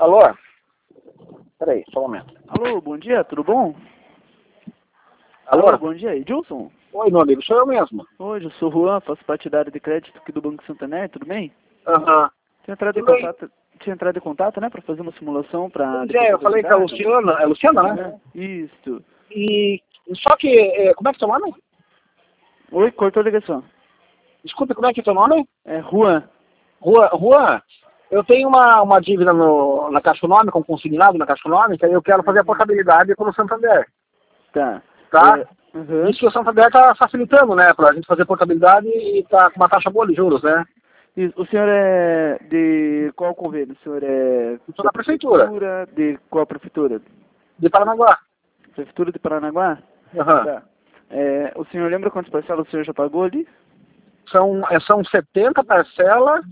Alô? Peraí, só um momento. Alô, bom dia, tudo bom? Alô? Bom dia, Edilson? Oi, meu amigo, sou eu mesmo. Oi, eu sou o Juan, faço parte da área de crédito aqui do Banco Santander, tudo bem? Aham. Tinha entrado em contato, né, para fazer uma simulação para... Pois é, eu falei com a Luciana, é Luciana, né? Isso. E só que, como é que é teu nome? Oi, cortou a ligação. Desculpe, como é que é teu nome? É Juan. Juan, eu tenho uma dívida na Caixa Econômica, um consignado na Caixa Econômica, e eu quero fazer a portabilidade pelo Santander, Tá. tá? Uhum. Isso que o Santander está facilitando, né, pra gente fazer portabilidade e tá com uma taxa boa de juros, né? O senhor é de qual convênio? O senhor é... Eu sou da prefeitura, De qual prefeitura? de Paranaguá. Prefeitura de Paranaguá? Aham. Tá. O senhor lembra quantas parcelas o senhor já pagou ali? São 70 parcelas.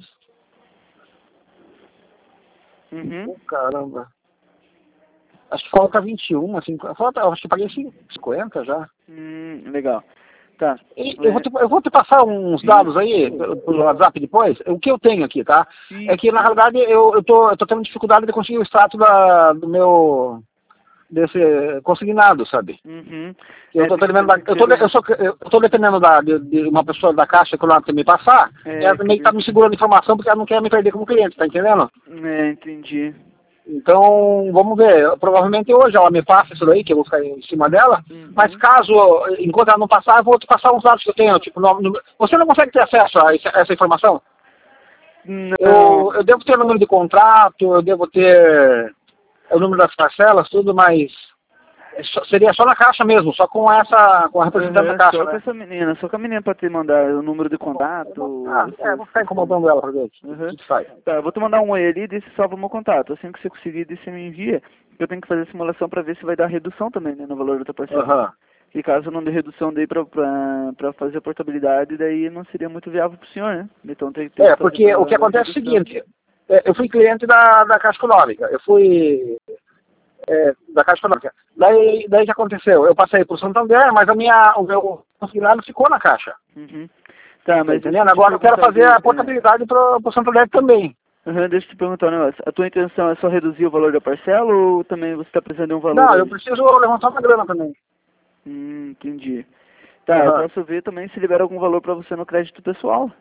Uhum. Caramba. Acho que falta 21, assim, acho que paguei 50 já. Legal. Tá. Eu vou te passar uns dados aí pelo WhatsApp depois. O que eu tenho aqui, tá? É que, na realidade, eu tô tendo dificuldade de conseguir o extrato do meu... desse consignado, sabe? Uhum. Eu tô dependendo de uma pessoa da Caixa Econômica me passar, ela também tá me segurando informação porque ela não quer me perder como cliente, tá entendendo? Entendi. Então, vamos ver. Provavelmente hoje ela me passa isso daí, que eu vou ficar em cima dela. Uhum. Mas caso, enquanto ela não passar, eu vou te passar uns dados que eu tenho. Tipo, você não consegue ter acesso a essa informação? Não. Eu devo ter o número de contrato, eu devo ter o número das parcelas, tudo, mas seria só na Caixa mesmo, só com a representante da Caixa, Só né? com essa menina, só com a menina pra te mandar o número de contato. Vou ficar incomodando ela pra ver. Sai. Tá, eu vou te mandar um oi ali e daí você salva o meu contato. Assim que você conseguir, daí você me envia. Eu tenho que fazer a simulação pra ver se vai dar redução também, né, no valor da tua parcela. Aham. E caso não dê redução daí pra fazer a portabilidade, daí não seria muito viável pro senhor, né? Então tem que ter porque o que acontece é o seguinte, eu fui cliente da Caixa Econômica, eu fui da Caixa Econômica. Daí o que aconteceu? Eu passei pro Santander, mas o meu consignado ficou na Caixa. Uhum. Tá, mas entendendo? Agora eu quero fazer a portabilidade pro Santander também. Deixa eu te perguntar um negócio. A tua intenção é só reduzir o valor da parcela ou também você está precisando de um valor? Não, eu preciso levantar uma grana também. Entendi. Tá, eu posso ver também se libera algum valor para você no crédito pessoal.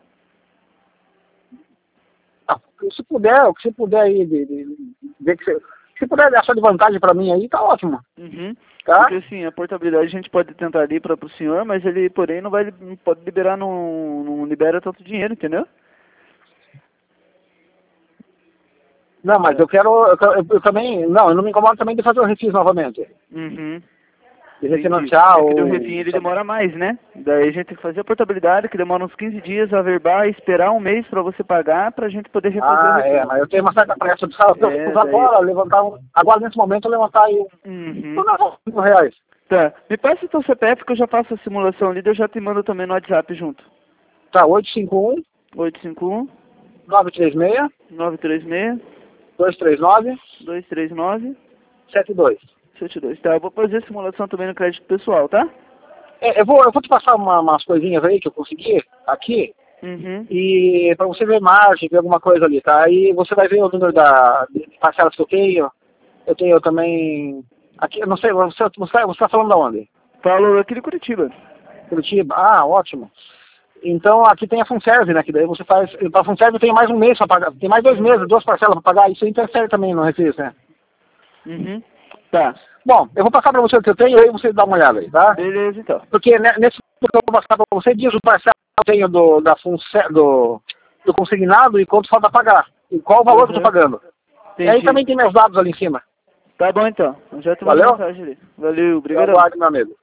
Se puder aí, ver que se puder achar de vantagem para mim aí, tá ótimo. Uhum. Tá? Porque assim, a portabilidade a gente pode tentar ali para o senhor, mas ele, porém, não pode liberar, não libera tanto dinheiro, entendeu? Não, mas eu também, não, eu não me incomodo também de fazer o refis novamente. Uhum. De refinanciar o refim ele demora mais, né? Daí a gente tem que fazer a portabilidade, que demora uns 15 dias, averbar e esperar um mês para você pagar, pra gente poder refazer o refim. Mas eu tenho uma certa pressa de agora nesse momento eu levantar aí R$5. Tá, me passa então o CPF que eu já faço a simulação ali, eu já te mando também no WhatsApp junto. Tá, 851 851 936 936 239 72. Tá, eu vou fazer a simulação também no crédito pessoal, tá? Eu vou te passar umas coisinhas aí que eu consegui aqui. Uhum. E para você ver margem, ver alguma coisa ali, tá? Aí você vai ver o número de parcelas que eu tenho. Eu tenho também... Aqui, eu não sei, você tá falando de onde? Falo aqui de Curitiba. Curitiba, ótimo. Então aqui tem a Funserve, né? Que daí você faz... Para a Funserve tem mais um mês para pagar. Tem mais 2 meses, 2 parcelas para pagar. Isso interfere também no refis, né? Uhum. Tá. Bom, eu vou passar para você o que eu tenho e aí você dá uma olhada aí, tá? Beleza, então. Porque nesse que eu vou passar para você, diz o parcela que eu tenho do consignado e quanto falta pagar. E qual o valor que eu estou pagando. Entendi. E aí também tem meus dados ali em cima. Tá bom, então. Eu já te mando mensagem ali. Valeu, obrigado. Aguarde, meu amigo.